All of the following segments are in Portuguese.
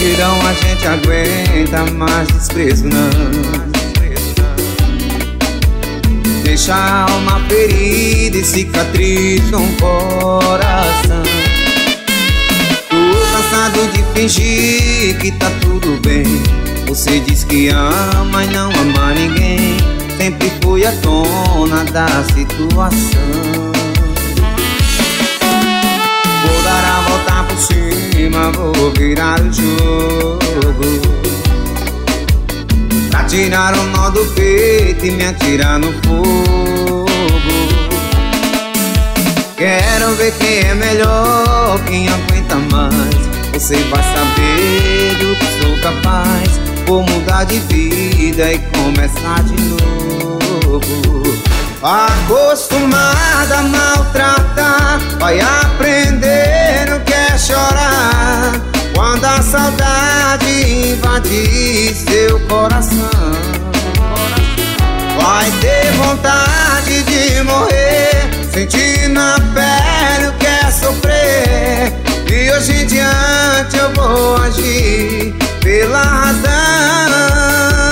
Gratidão a gente aguenta, mas desprezo não. Deixa a alma ferida e cicatriz no coração. Tô cansado de fingir que tá tudo bem. Você diz que ama e não ama ninguém. Sempre fui a dona da situação. Vou dar a volta por cima, vou virar o jogo, pra tirar o nó do peito e me atirar no fogo. Quero ver quem é melhor, quem aguenta mais. Você vai saber do que sou capaz. Vou mudar de vida e começar de novo. Acostumada a maltratar, vai aprender no que é chorar. Quando a saudade invadir seu coração, vai ter vontade de morrer, sentir na pele o que é sofrer. E hoje em diante eu vou agir pela razão.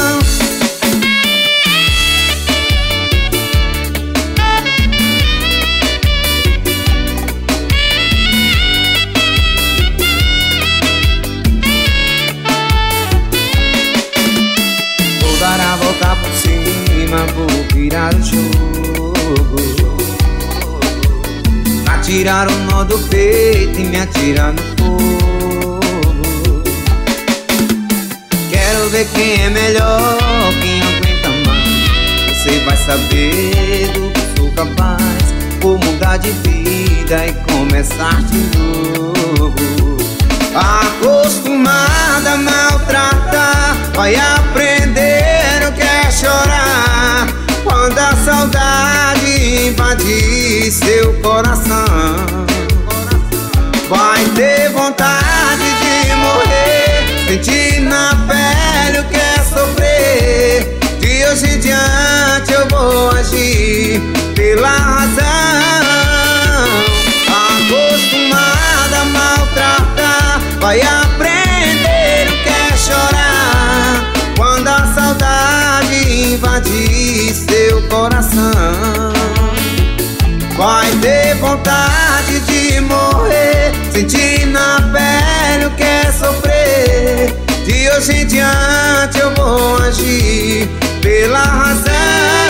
Vou dar a volta por cima, vou virar o jogo, pra tirar o nó do peito e me atirar no fogo. Quero ver quem é melhor, quem aguenta mais. Você vai saber do que sou capaz. Vou mudar de vida e começar de novo. Acostumada a maltratar, vai aprender o que é chorar. Quando a saudade invadir seu coração, vai ter vontade de morrer, sentir na pele o que é sofrer. De hoje em diante eu vou agir pela razão. Acostumada a maltratar, vai aprender o que é chorar. Quando a saudade invadir seu coração, vai ter vontade de morrer, sentir na pele o que é sofrer. De hoje em diante eu vou agir pela razão.